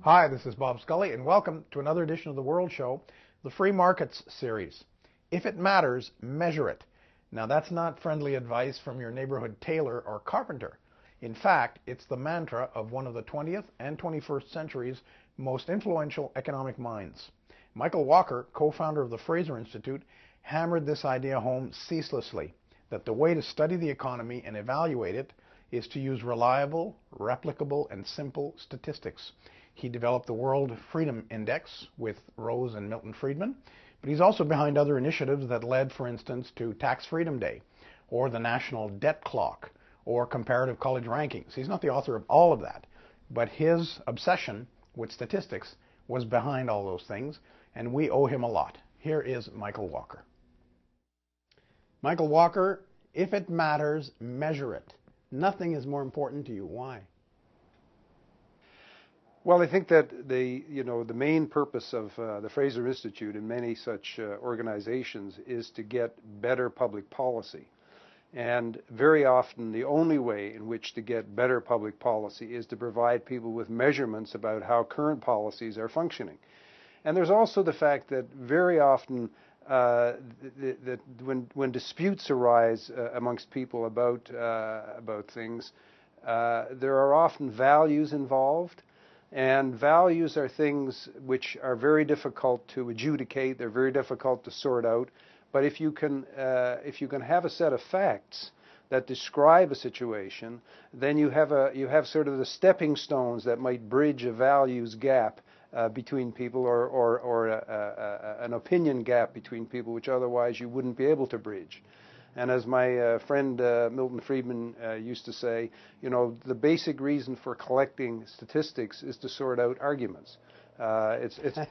Hi, this is Bob Scully, and welcome to another edition of The World Show, the Free Markets series. If it matters, measure it. Now, that's not friendly advice from your neighborhood tailor or carpenter. In fact, it's the mantra of one of the 20th and 21st century's most influential economic minds. Michael Walker, co-founder of the Fraser Institute, hammered this idea home ceaselessly, that the way to study the economy and evaluate it is to use reliable, replicable, and simple statistics. He developed the World Freedom Index with Rose and Milton Friedman, but he's also behind other initiatives that led, for instance, to Tax Freedom Day, or the National Debt Clock, or comparative college rankings. He's not the author of all of that, but his obsession with statistics was behind all those things, and we owe him a lot. Here is Michael Walker. Michael Walker, if it matters, measure it. Nothing is more important to you. Why? Well, I think that the main purpose of the Fraser Institute and many such organizations is to get better public policy. And very often the only way in which to get better public policy is to provide people with measurements about how current policies are functioning. And there's also the fact that very often that when disputes arise amongst people about things, there are often values involved. And values are things which are very difficult to adjudicate. They're very difficult to sort out. But if you can have a set of facts that describe a situation, then you have sort of the stepping stones that might bridge a values gap between people, or an opinion gap between people, which otherwise you wouldn't be able to bridge. And as my friend Milton Friedman used to say, the basic reason for collecting statistics is to sort out arguments. And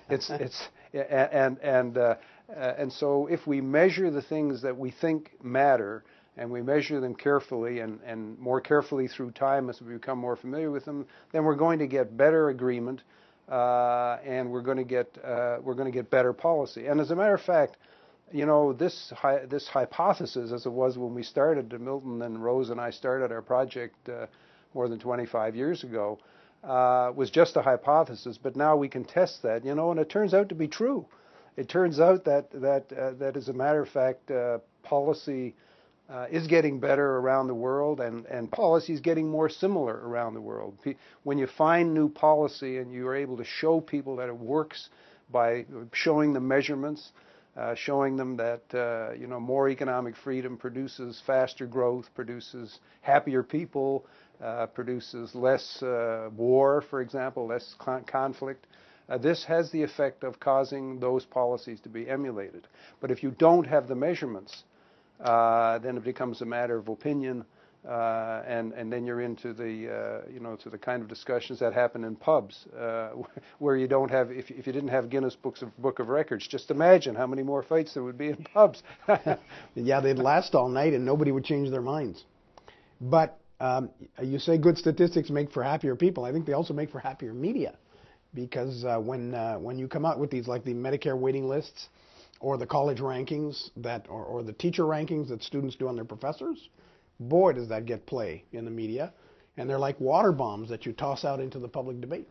so if we measure the things that we think matter, and we measure them carefully and more carefully through time as we become more familiar with them, then we're going to get better agreement, and we're going to get better policy. And as a matter of fact, this hypothesis, as it was when we started, Milton and Rose and I started our project more than 25 years ago, was just a hypothesis. But now we can test that, and it turns out to be true. It turns out that as a matter of fact, policy is getting better around the world, and policy is getting more similar around the world. When you find new policy and you're able to show people that it works by showing them measurements, showing them that more economic freedom produces faster growth, produces happier people, produces less war, for example, less conflict. This has the effect of causing those policies to be emulated. But if you don't have the measurements, then it becomes a matter of opinion, and then you're into to the kind of discussions that happen in pubs, where you don't have, if you didn't have Guinness Book of Records, just imagine how many more fights there would be in pubs. Yeah, they'd last all night and nobody would change their minds. But you say good statistics make for happier people. I think they also make for happier media, because when you come out with these, like the Medicare waiting lists, or the college rankings or the teacher rankings that students do on their professors, boy, does that get play in the media. And they're like water bombs that you toss out into the public debate.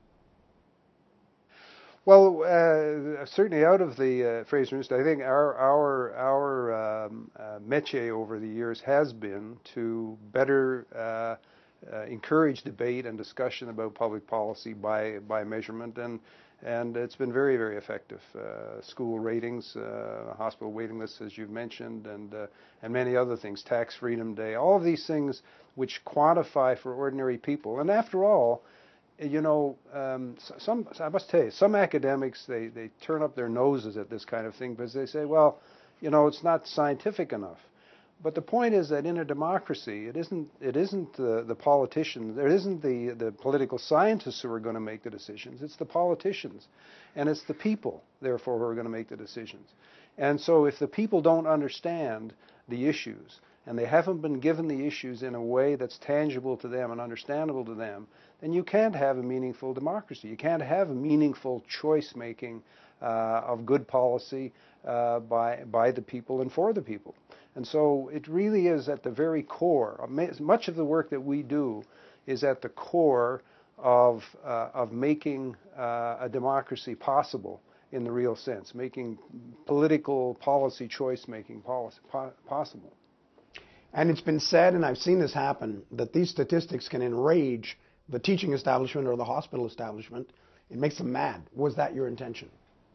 Well, certainly out of the Fraser Institute, I think our métier over the years has been to better encourage debate and discussion about public policy by measurement, and it's been very, very effective. School ratings, hospital waiting lists, as you've mentioned, and many other things, Tax Freedom Day, all of these things which quantify for ordinary people. And after all, I must tell you, some academics, they turn up their noses at this kind of thing because they say, well, it's not scientific enough. But the point is that in a democracy, it isn't the politicians, it isn't the political scientists who are going to make the decisions. It's the politicians, and it's the people, therefore, who are going to make the decisions. And so, if the people don't understand the issues, and they haven't been given the issues in a way that's tangible to them and understandable to them, then you can't have a meaningful democracy. You can't have a meaningful choice making of good policy by the people and for the people. And so it really is at the very core. Much of the work that we do is at the core of making a democracy possible in the real sense, making political policy choice making possible. And it's been said, and I've seen this happen, that these statistics can enrage the teaching establishment or the hospital establishment. It makes them mad. Was that your intention?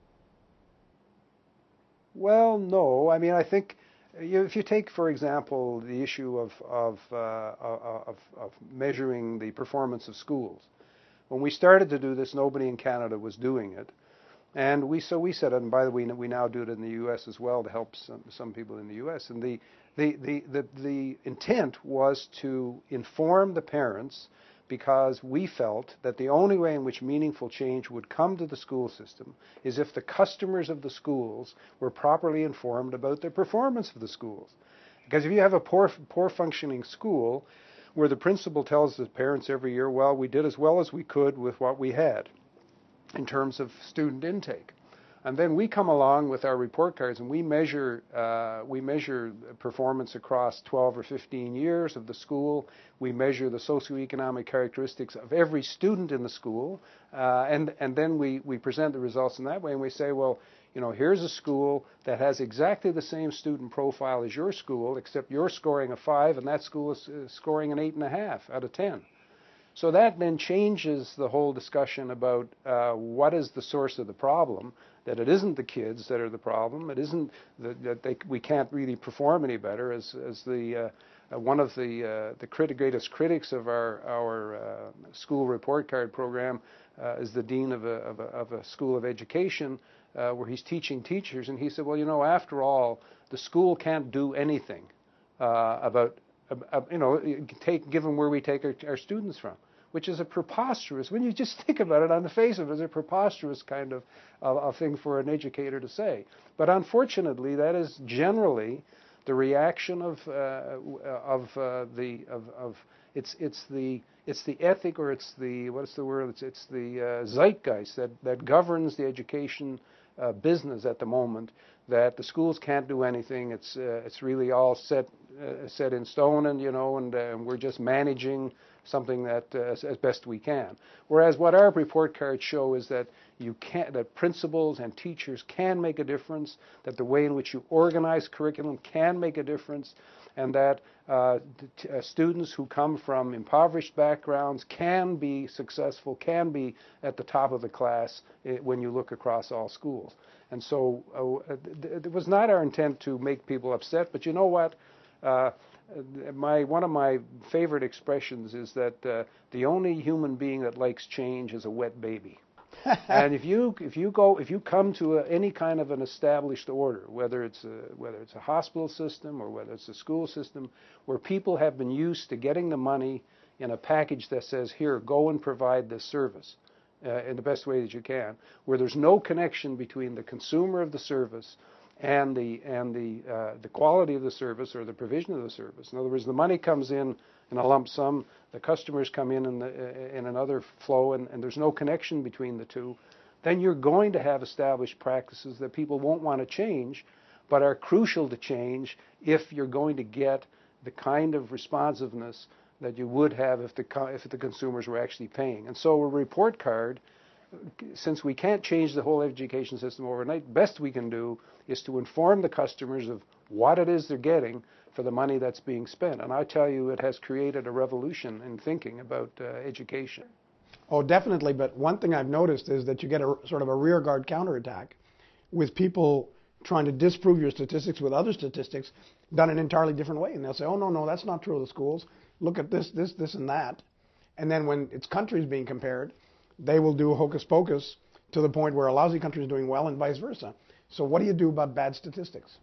Well, no. I mean, I think if you take, for example, the issue of measuring the performance of schools, when we started to do this, nobody in Canada was doing it, and we said, and by the way, we now do it in the U.S. as well to help some people in the U.S. And the intent was to inform the parents, because we felt that the only way in which meaningful change would come to the school system is if the customers of the schools were properly informed about the performance of the schools. Because if you have a poor functioning school where the principal tells the parents every year, well, we did as well as we could with what we had in terms of student intake. And then we come along with our report cards and we measure performance across 12 or 15 years of the school. We measure the socioeconomic characteristics of every student in the school, and then we present the results in that way. And we say, well, you know, here's a school that has exactly the same student profile as your school, except you're scoring a 5 and that school is scoring an 8.5 out of 10. So that then changes the whole discussion about what is the source of the problem, that it isn't the kids that are the problem, it isn't that we can't really perform any better, as one of the greatest critics of our school report card program is the dean of a school of education where he's teaching teachers, and he said, well, you know, after all, the school can't do anything about given where we take our students from, which is a preposterous, when you just think about it on the face of it, is a preposterous kind of thing for an educator to say. But unfortunately, that is generally the reaction of it's the ethic, or it's the, what's the word? It's the zeitgeist that governs the education business at the moment, that the schools can't do anything. It's really all set in stone, and and we're just managing something that as best we can. Whereas what our report cards show is that that principals and teachers can make a difference, that the way in which you organize curriculum can make a difference, and that students who come from impoverished backgrounds can be successful, can be at the top of the class when you look across all schools. And so it was not our intent to make people upset, but you know what? One of my favorite expressions is that the only human being that likes change is a wet baby. And if you come to any kind of an established order, whether it's a hospital system or whether it's a school system, where people have been used to getting the money in a package that says, here, go and provide this service in the best way that you can, where there's no connection between the consumer of the service and the quality of the service or the provision of the service. In other words, the money comes in a lump sum, the customers come in another flow, and there's no connection between the two, then you're going to have established practices that people won't want to change, but are crucial to change if you're going to get the kind of responsiveness that you would have if the consumers were actually paying. And so a report card, since we can't change the whole education system overnight, best we can do is to inform the customers of what it is they're getting for the money that's being spent. And I tell you, it has created a revolution in thinking about education. Oh, definitely. But one thing I've noticed is that you get a sort of a rearguard counterattack with people trying to disprove your statistics with other statistics done an entirely different way. And they'll say, oh, no, that's not true of the schools. Look at this, and that. And then when it's countries being compared, they will do hocus pocus to the point where a lousy country is doing well and vice versa. So what do you do about bad statistics?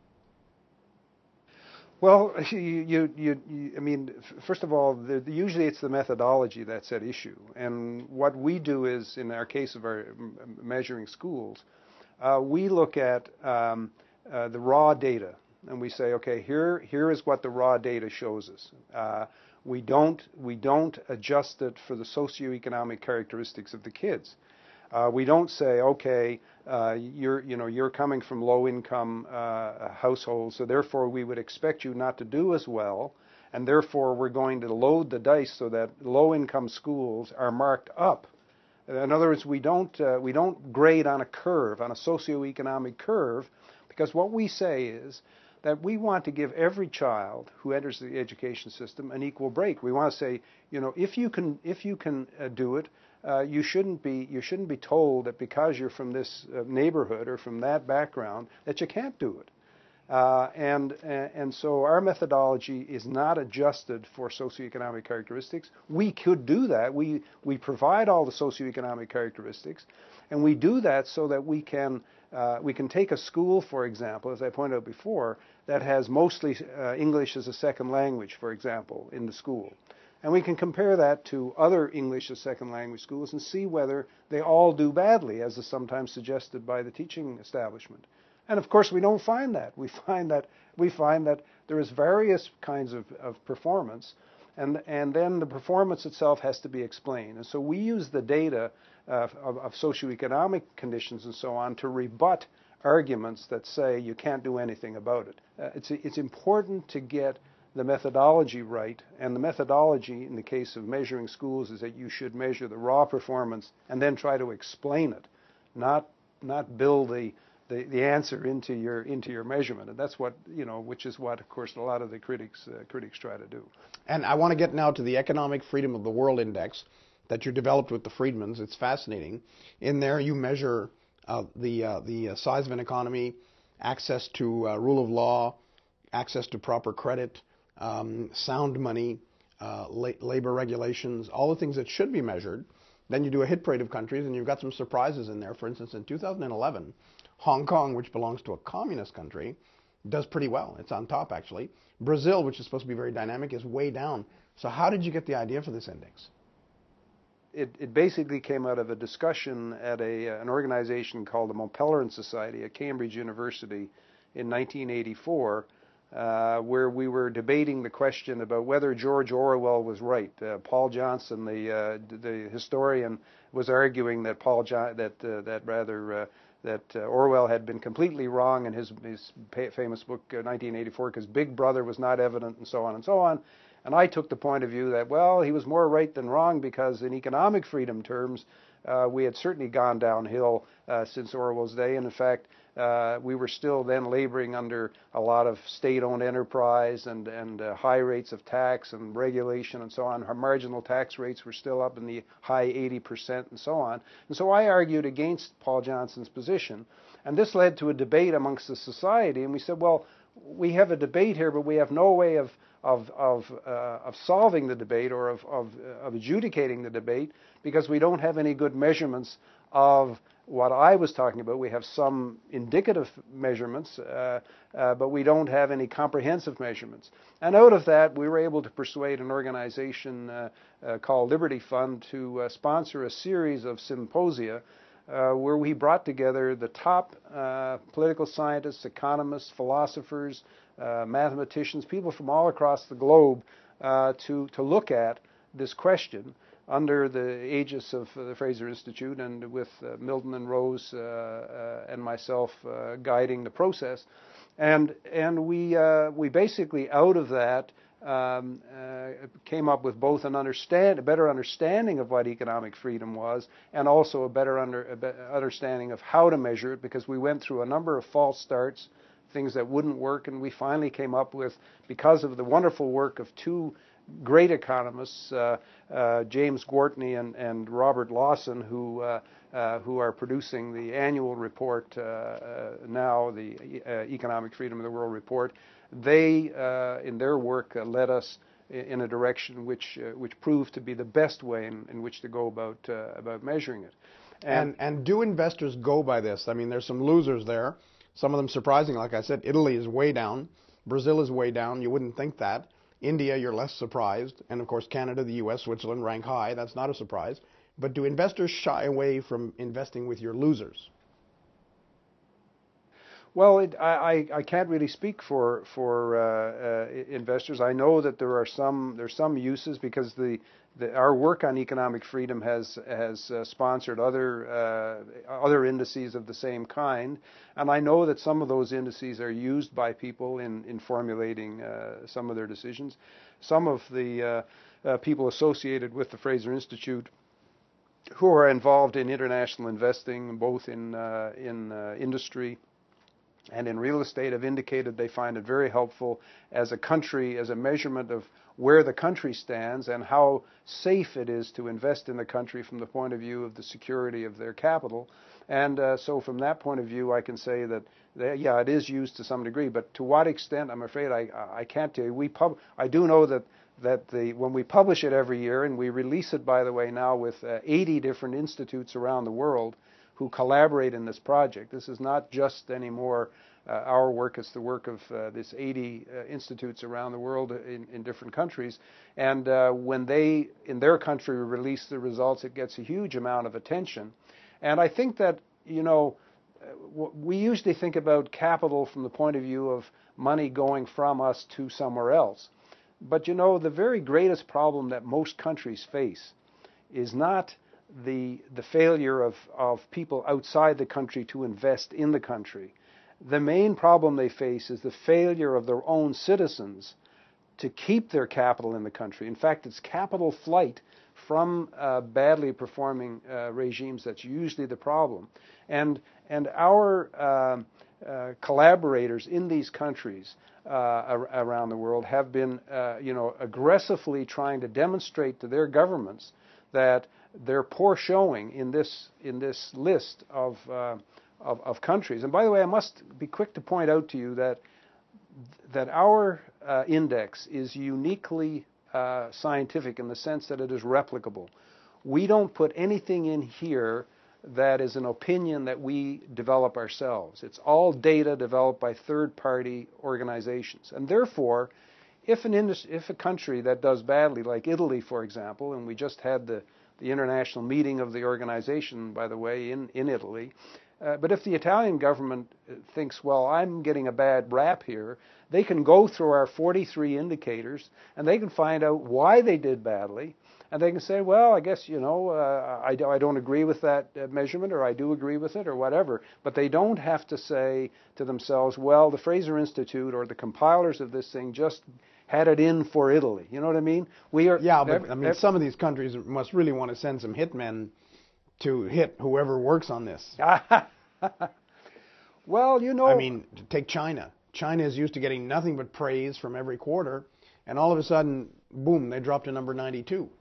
Well, I mean, first of all, usually it's the methodology that's at issue. And what we do is, in our case of our measuring schools, we look at the raw data, and we say, okay, here is what the raw data shows us. We don't adjust it for the socioeconomic characteristics of the kids. We don't say, okay, you're coming from low-income households, so therefore we would expect you not to do as well and therefore we're going to load the dice so that low-income schools are marked up. In other words, we don't grade on a curve, on a socioeconomic curve, because what we say is that we want to give every child who enters the education system an equal break. We want to say, if you can do it, you shouldn't be told that because you're from this neighborhood or from that background that you can't do it. And so our methodology is not adjusted for socioeconomic characteristics. We could do that. We provide all the socioeconomic characteristics, and we do that so that we can take a school, for example, as I pointed out before, that has mostly English as a second language, for example, in the school. And we can compare that to other English as second language schools and see whether they all do badly, as is sometimes suggested by the teaching establishment. And of course, we don't find that. We find that there is various kinds of performance, and then the performance itself has to be explained. And so we use the data of socioeconomic conditions and so on to rebut arguments that say you can't do anything about it. It's important to get the methodology right, and the methodology in the case of measuring schools is that you should measure the raw performance and then try to explain it, not build the answer into your measurement. And that's what, which is what, of course, a lot of the critics try to do. And I want to get now to the Economic Freedom of the World Index that you developed with the Friedmans. It's fascinating. In there, you measure the size of an economy, access to rule of law, access to proper credit, sound money, labor regulations, all the things that should be measured. Then you do a hit parade of countries, and you've got some surprises in there. For instance, in 2011, Hong Kong, which belongs to a communist country, does pretty well. It's on top, actually. Brazil, which is supposed to be very dynamic, is way down. So how did you get the idea for this index? It basically came out of a discussion at an organization called the Mont-Pelerin Society at Cambridge University in 1984, where we were debating the question about whether George Orwell was right. Paul Johnson, the historian, was arguing that Orwell had been completely wrong in his famous book 1984 because Big Brother was not evident, and so on and so on. And I took the point of view that, well, he was more right than wrong, because in economic freedom terms, we had certainly gone downhill since Orwell's day. And in fact, we were still then laboring under a lot of state-owned enterprise and high rates of tax and regulation and so on. Our marginal tax rates were still up in the high 80% and so on. And so I argued against Paul Johnson's position. And this led to a debate amongst the society. And we said, well, we have a debate here, but we have no way of solving the debate or of adjudicating the debate, because we don't have any good measurements of what I was talking about. We have some indicative measurements, but we don't have any comprehensive measurements. And out of that, we were able to persuade an organization called Liberty Fund to sponsor a series of symposia where we brought together the top political scientists, economists, philosophers, mathematicians, people from all across the globe to look at this question under the aegis of the Fraser Institute, and with Milton and Rose and myself guiding the process. And we basically, out of that, came up with both a better understanding of what economic freedom was, and also a better understanding of how to measure it, because we went through a number of false starts, things that wouldn't work, and we finally came up with, because of the wonderful work of two great economists, James Gwartney and Robert Lawson, who are producing the annual report now, the Economic Freedom of the World Report. They, in their work, led us in a direction which proved to be the best way in which to go about measuring it. And do investors go by this? I mean, there's some losers there. Some of them surprising. Like I said, Italy is way down. Brazil is way down. You wouldn't think that. India, you're less surprised. And of course, Canada, the US, Switzerland rank high. That's not a surprise. But do investors shy away from investing with your losers? Well, I can't really speak for investors. I know that there's some uses because our work on economic freedom has sponsored other indices of the same kind, and I know that some of those indices are used by people in formulating some of their decisions. Some of the people associated with the Fraser Institute who are involved in international investing, both in industry and in real estate, have indicated they find it very helpful as a country, as a measurement of where the country stands and how safe it is to invest in the country from the point of view of the security of their capital. And so from that point of view, I can say that, yeah, it is used to some degree, but to what extent, I'm afraid I can't tell you. I do know that when we publish it every year, and we release it, by the way, now with 80 different institutes around the world who collaborate in this project. This is not just anymore our work, it's the work of this 80 institutes around the world in different countries. And when they, in their country, release the results, it gets a huge amount of attention. And I think that, we usually think about capital from the point of view of money going from us to somewhere else. But the very greatest problem that most countries face is not the failure of people outside the country to invest in the country. The main problem they face is the failure of their own citizens to keep their capital in the country. In fact, it's capital flight from badly performing regimes that's usually the problem. And our collaborators in these countries around the world have been, aggressively trying to demonstrate to their governments that their poor showing in this list of countries. And by the way, I must be quick to point out to you that our index is uniquely scientific in the sense that it is replicable. We don't put anything in here that is an opinion that we develop ourselves. It's all data developed by third-party organizations. And therefore, if a country that does badly, like Italy, for example, and we just had the international meeting of the organization, by the way, in Italy, but if the Italian government thinks, well, I'm getting a bad rap here, they can go through our 43 indicators and they can find out why they did badly. And they can say, well, I guess, I don't agree with that measurement, or I do agree with it, or whatever. But they don't have to say to themselves, well, the Fraser Institute or the compilers of this thing just had it in for Italy. You know what I mean? Yeah, but some of these countries must really want to send some hitmen to hit whoever works on this. Well, I mean, take China. China is used to getting nothing but praise from every quarter, and all of a sudden, boom, they dropped to number 92.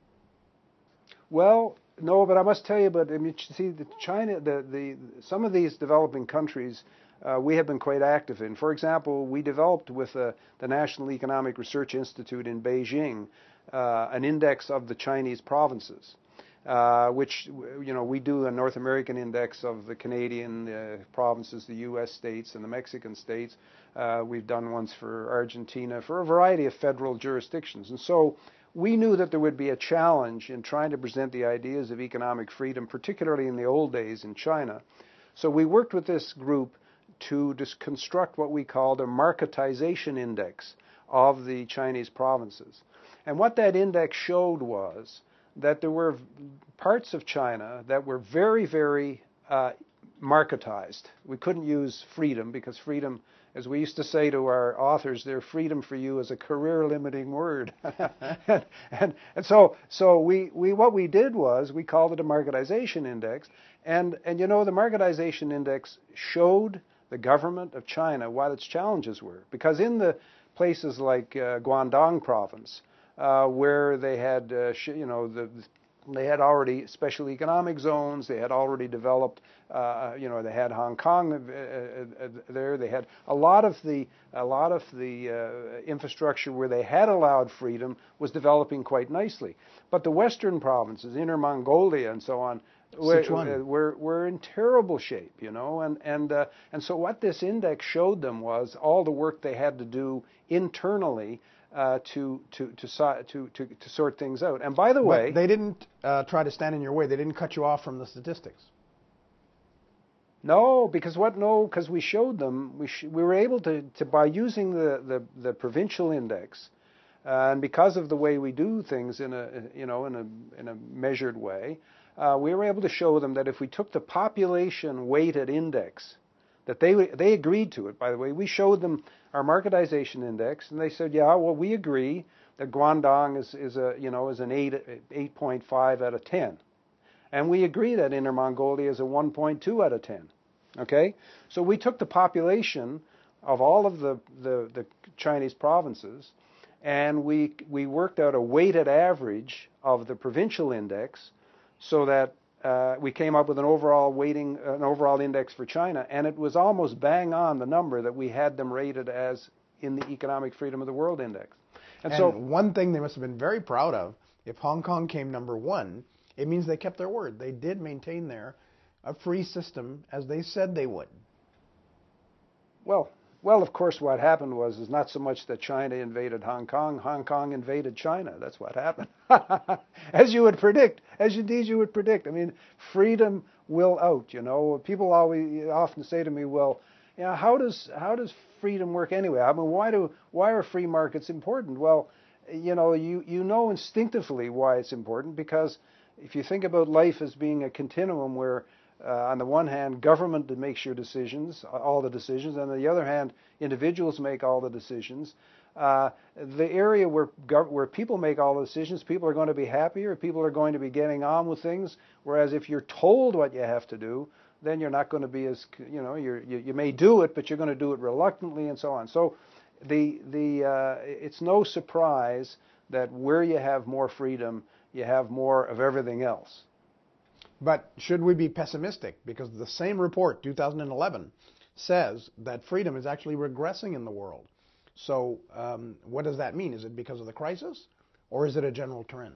Well, no, but I must tell you, see, China, some of these developing countries, we have been quite active in. For example, we developed with the National Economic Research Institute in Beijing an index of the Chinese provinces, which, we do a North American index of the Canadian provinces, the U.S. states, and the Mexican states. We've done ones for Argentina, for a variety of federal jurisdictions. And so we knew that there would be a challenge in trying to present the ideas of economic freedom, particularly in the old days in China. So we worked with this group to construct what we called a marketization index of the Chinese provinces. And what that index showed was that there were parts of China that were very, very marketized. We couldn't use freedom because freedom, as we used to say to our authors, their freedom for you is a career-limiting word. and so what we did was we called it a marketization index. And the marketization index showed the government of China what its challenges were. Because in the places like Guangdong province, where they had, they had already special economic zones. They had already developed, they had Hong Kong there. They had a lot of the infrastructure where they had allowed freedom was developing quite nicely. But the western provinces, Inner Mongolia and so on, were in terrible shape, and so what this index showed them was all the work they had to do internally to sort things out. And by the way, they didn't try to stand in your way. They didn't cut you off from the statistics. No, because what? No, because we showed them. We were able to by using the provincial index, and because of the way we do things in a measured way, we were able to show them that if we took the population weighted index, that they agreed to it. By the way, we showed them our marketization index, and they said, yeah, well, we agree that Guangdong is an 8.5 out of 10. And we agree that Inner Mongolia is a 1.2 out of 10. Okay? So we took the population of all of the Chinese provinces, and we worked out a weighted average of the provincial index so that we came up with an overall weighting, an overall index for China, and it was almost bang on the number that we had them rated as in the Economic Freedom of the World Index. And so one thing they must have been very proud of, if Hong Kong came number one, it means they kept their word. They did maintain a free system as they said they would. Well, of course, what happened was not so much that China invaded Hong Kong invaded China. That's what happened. As you would predict, as indeed you would predict. I mean, freedom will out, you know. People often say to me, well, you know, how does freedom work anyway? I mean, why are free markets important? Well, you know instinctively why it's important, because if you think about life as being a continuum where on the one hand, government makes your decisions, all the decisions, and on the other hand, individuals make all the decisions. The area where people make all the decisions, people are going to be happier, people are going to be getting on with things, whereas if you're told what you have to do, then you're not going to be as, you may do it, but you're going to do it reluctantly and so on. So it's no surprise that where you have more freedom, you have more of everything else. But should we be pessimistic? Because the same report, 2011, says that freedom is actually regressing in the world. So what does that mean? Is it because of the crisis, or is it a general trend?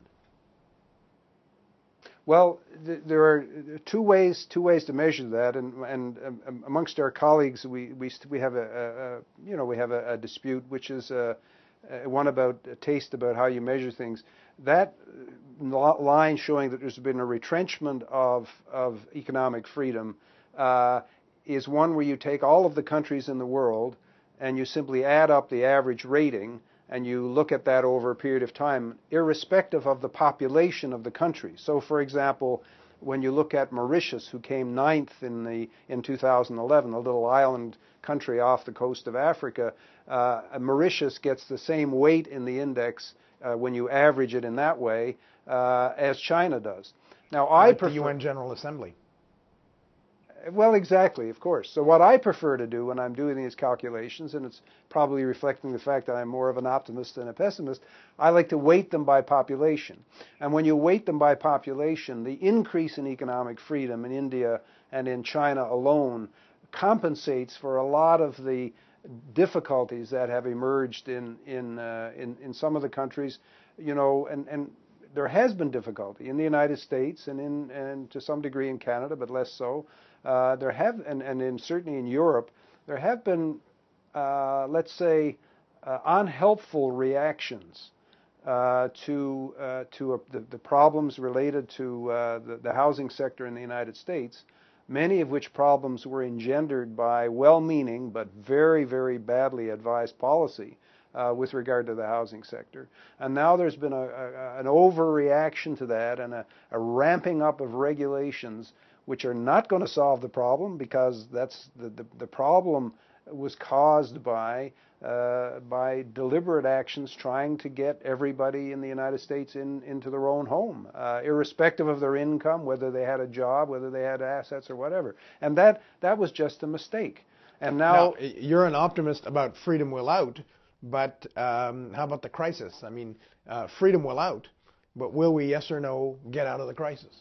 Well, there are two ways to measure that, and amongst our colleagues, we have a dispute, which is one about a taste about how you measure things. That line showing that there's been a retrenchment of economic freedom is one where you take all of the countries in the world and you simply add up the average rating and you look at that over a period of time, irrespective of the population of the country. So, for example, when you look at Mauritius, who came 9th in 2011, a little island country off the coast of Africa, Mauritius gets the same weight in the index when you average it in that way as China does. Now, I prefer the UN General Assembly. Well, exactly, of course. So what I prefer to do when I'm doing these calculations, and it's probably reflecting the fact that I'm more of an optimist than a pessimist, I like to weight them by population. And when you weight them by population, the increase in economic freedom in India and in China alone compensates for a lot of the difficulties that have emerged in some of the countries, and there has been difficulty in the United States and to some degree in Canada, but less so. Certainly in Europe, there have been, let's say, unhelpful reactions to the problems related to the housing sector in the United States, many of which problems were engendered by well-meaning but very, very badly advised policy with regard to the housing sector. And now there's been an overreaction to that and a ramping up of regulations which are not going to solve the problem, because that's the problem was caused by deliberate actions trying to get everybody in the United States into their own home, irrespective of their income, whether they had a job, whether they had assets or whatever. And that was just a mistake. And now you're an optimist about freedom will out, but how about the crisis? I mean, freedom will out, but will we, yes or no, get out of the crisis?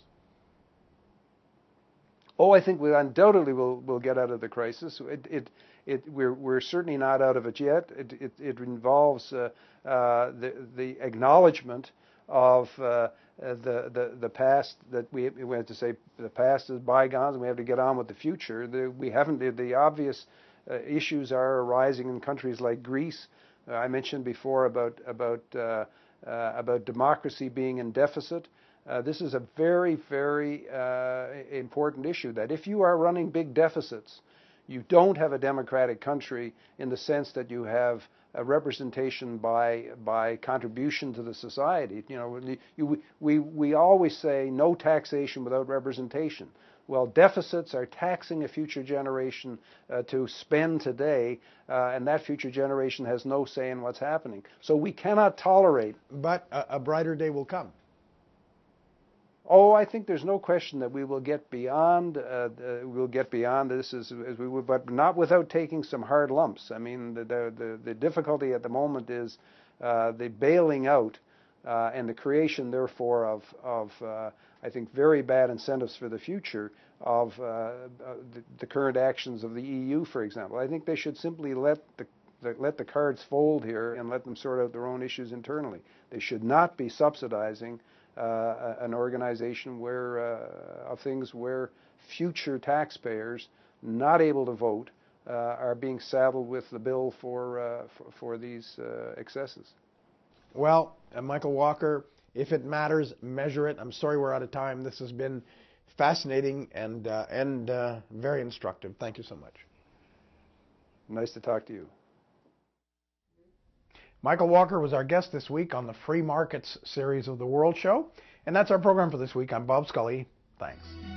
Oh, I think we undoubtedly will get out of the crisis. We're certainly not out of it yet. It involves the acknowledgement of the past, that we have to say the past is bygones and we have to get on with the future. The obvious issues are arising in countries like Greece. I mentioned before about democracy being in deficit. This is a very, very important issue, that if you are running big deficits, you don't have a democratic country in the sense that you have a representation by contribution to the society. We always say no taxation without representation. Well, deficits are taxing a future generation to spend today, and that future generation has no say in what's happening. So we cannot tolerate. But a brighter day will come. Oh, I think there's no question that we will get beyond. We'll get beyond this as we would, but not without taking some hard lumps. I mean, the difficulty at the moment is the bailing out and the creation, therefore, of I think very bad incentives for the future of the current actions of the EU, for example. I think they should simply let the cards fold here and let them sort out their own issues internally. They should not be subsidizing an organization of things where future taxpayers not able to vote are being saddled with the bill for these excesses. Well, Michael Walker, if it matters, measure it. I'm sorry we're out of time. This has been fascinating and very instructive. Thank you so much. Nice to talk to you. Michael Walker was our guest this week on the Free Markets series of The World Show. And that's our program for this week. I'm Bob Scully. Thanks.